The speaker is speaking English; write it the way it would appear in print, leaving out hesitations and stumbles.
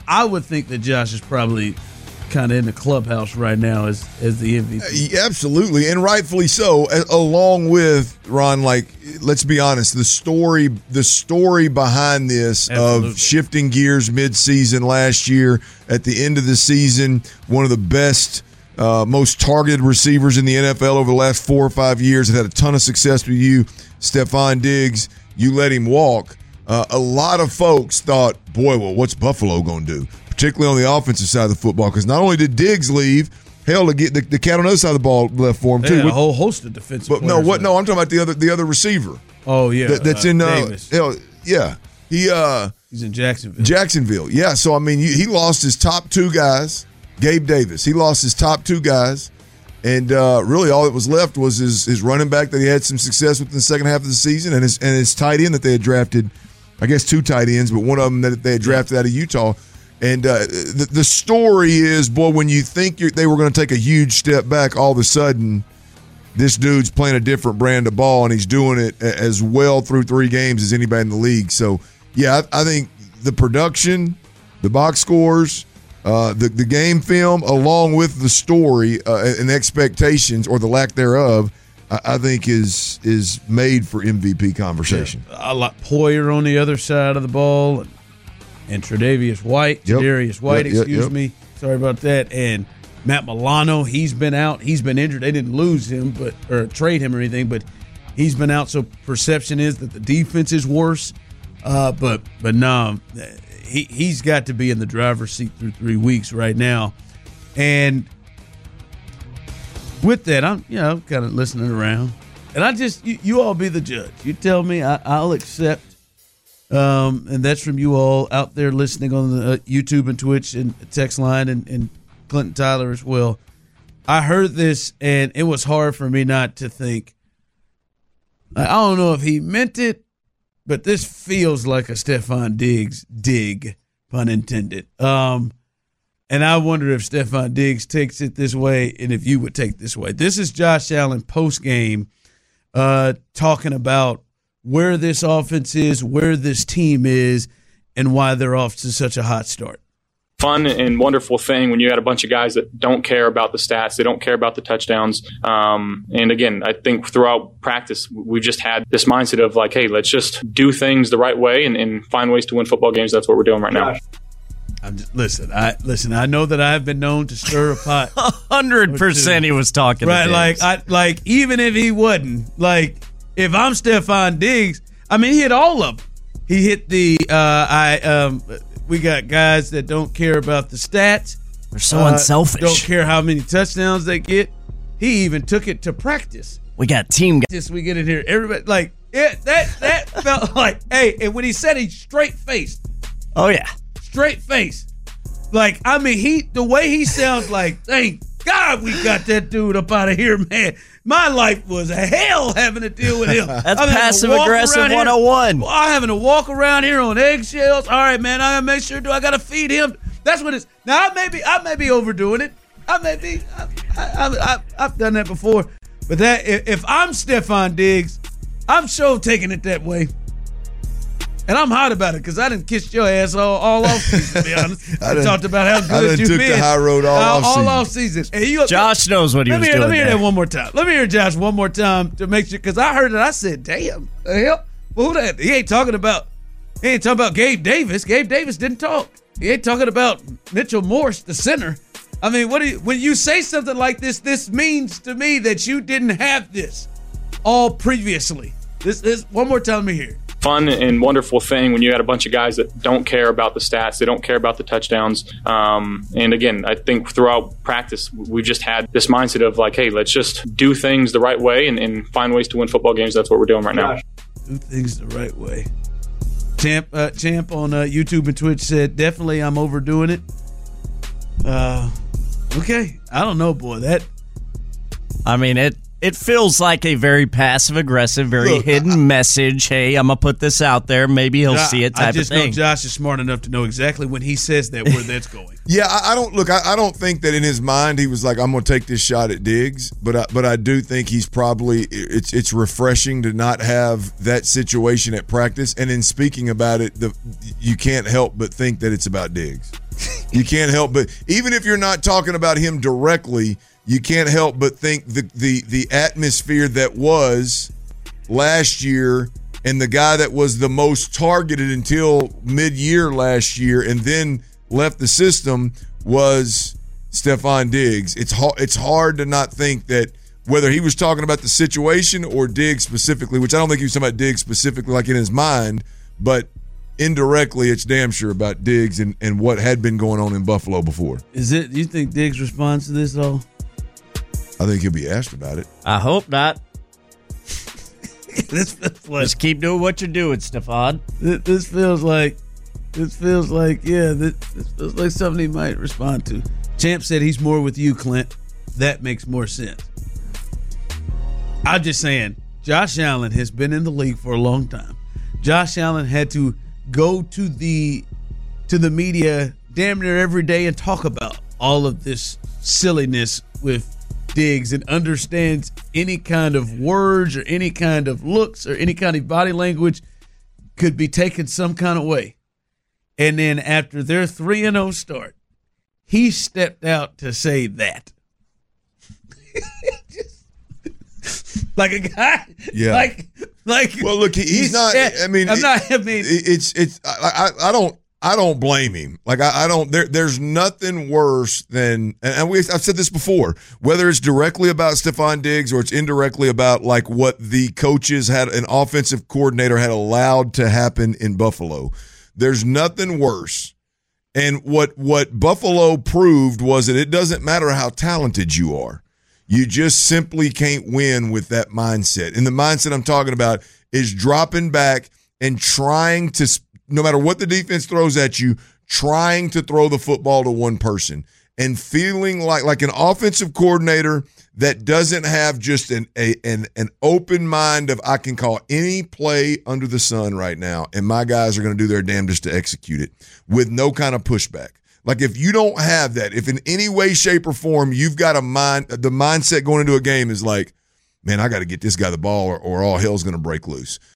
I would think that Josh is probably kind of in the clubhouse right now as the MVP. Absolutely, and rightfully so. Along with Ron, like, let's be honest, the story behind this Absolutely. of shifting gears mid-season last year, at the end of the season, one of the best, most targeted receivers in the NFL over the last 4 or 5 years, had a ton of success with you, Stephon Diggs. You let him walk. A lot of folks thought, boy, well, what's Buffalo going to do? Particularly on the offensive side of the football, because not only did Diggs leave, hell, to get the cat on the other side of the ball left for him too. A whole host of defensive players. No, I'm talking about the other receiver. Oh yeah, that's in Davis. Yeah, He's in Jacksonville. Yeah, so I mean, he lost his top 2 guys. Gabe Davis. He lost his top 2 guys, and really all that was left was his running back that he had some success with in the second half of the season, and his tight end that they had drafted. I guess 2 tight ends, but one of them that they had drafted out of Utah. And the story is, boy, when you think they were going to take a huge step back, all of a sudden, this dude's playing a different brand of ball, and he's doing it as well through 3 games as anybody in the league. So, yeah, I think the production, the box scores, the game film, along with the story and expectations or the lack thereof, I think is made for MVP conversation. Yeah. I like Poyer on the other side of the ball, and Tre'Davious White, Tre'Davious White, excuse me. Sorry about that. And Matt Milano, he's been out. He's been injured. They didn't lose him or trade him or anything, but he's been out. So perception is that the defense is worse. But no, he's got to be in the driver's seat through 3 weeks right now. And with that, I'm kind of listening around. And I just, you all be the judge. You tell me, I'll accept. And that's from you all out there listening on the YouTube and Twitch and text line and Clinton Tyler as well. I heard this, and it was hard for me not to think. I don't know if he meant it, but this feels like a Stephon Diggs dig, pun intended. And I wonder if Stephon Diggs takes it this way and if you would take it this way. This is Josh Allen post-game talking about where this offense is, where this team is, and why they're off to such a hot start. Fun and wonderful thing when you got a bunch of guys that don't care about the stats, they don't care about the touchdowns. And again, I think throughout practice, we've just had this mindset of like, hey, let's just do things the right way and find ways to win football games. That's what we're doing right now. Listen. I know that I've been known to stir a pot. 100% he was talking right. To like even if he wasn't, like if I'm Stephon Diggs, I mean he hit all of them. He hit the we got guys that don't care about the stats. They're so unselfish. Don't care how many touchdowns they get. He even took it to practice. We got team guys. We get in here. Everybody like that felt like, hey, and when he said he's straight faced. Oh yeah. Straight face. Like, I mean, the way he sounds like, thank God we got that dude up out of here, man. My life was hell having to deal with him. That's passive-aggressive 101. I'm having to walk around here on eggshells. All right, man, I got to make sure, I got to feed him? That's what it's. Now, I may be overdoing it. I've done that before. But that if I'm Stephon Diggs, I'm sure taking it that way. And I'm hot about it because I done kissed your ass all off season, to be honest. I talked about how good you've been. I took the high road all off season. Josh knows what he was doing. Let me hear that one more time. Let me hear Josh one more time to make sure, because I heard it. I said, damn, the hell? Well, who that? He ain't talking about Gabe Davis. Gabe Davis didn't talk. He ain't talking about Mitchell Morse, the center. I mean, when you say something like this means to me that you didn't have this all previously. This one more time, let me hear it. Fun and wonderful thing when you got a bunch of guys that don't care about the stats, they don't care about the touchdowns. And again, I think throughout practice, we've just had this mindset of like, hey, let's just do things the right way and find ways to win football games. That's what we're doing right now. Do things the right way. Champ on YouTube and Twitch said, definitely I'm overdoing it. Okay. I don't know, boy. It feels like a very passive-aggressive, very hidden message. Hey, I'm going to put this out there. Maybe he'll see it type of thing. I just know Josh is smart enough to know exactly when he says that where that's going. Yeah, I don't think that in his mind he was like, I'm going to take this shot at Diggs. But I do think he's probably, it's refreshing to not have that situation at practice. And in speaking about it, you can't help but think that it's about Diggs. You can't help but, even if you're not talking about him directly, you can't help but think the atmosphere that was last year, and the guy that was the most targeted until mid-year last year and then left the system was Stephon Diggs. It's hard to not think that, whether he was talking about the situation or Diggs specifically, which I don't think he was talking about Diggs specifically like in his mind, but indirectly it's damn sure about Diggs and what had been going on in Buffalo before. Do you think Diggs responds to this at all? I think he'll be asked about it. I hope not. This feels like, Just keep doing what you're doing, Stephon. this feels like something he might respond to. Champ said he's more with you, Clint. That makes more sense. I'm just saying, Josh Allen has been in the league for a long time. Josh Allen had to go to the media damn near every day and talk about all of this silliness with Diggs, and understands any kind of words or any kind of looks or any kind of body language could be taken some kind of way. And then after their 3-0 start, he stepped out to say that. Like a guy, yeah. Like. Well, look, he's not. I mean, I don't blame him. Like I don't. There's nothing worse than, and I've said this before. Whether it's directly about Stephon Diggs or it's indirectly about like what the coaches an offensive coordinator had allowed to happen in Buffalo. There's nothing worse. And what Buffalo proved was that it doesn't matter how talented you are. You just simply can't win with that mindset. And the mindset I'm talking about is dropping back and trying to, no matter what the defense throws at you, trying to throw the football to one person and feeling like an offensive coordinator that doesn't have just an open mind of, I can call any play under the sun right now, and my guys are going to do their damnedest to execute it with no kind of pushback. Like, if you don't have that, if in any way, shape, or form you've got the mindset going into a game is like, man, I got to get this guy the ball or all hell's going to break loose.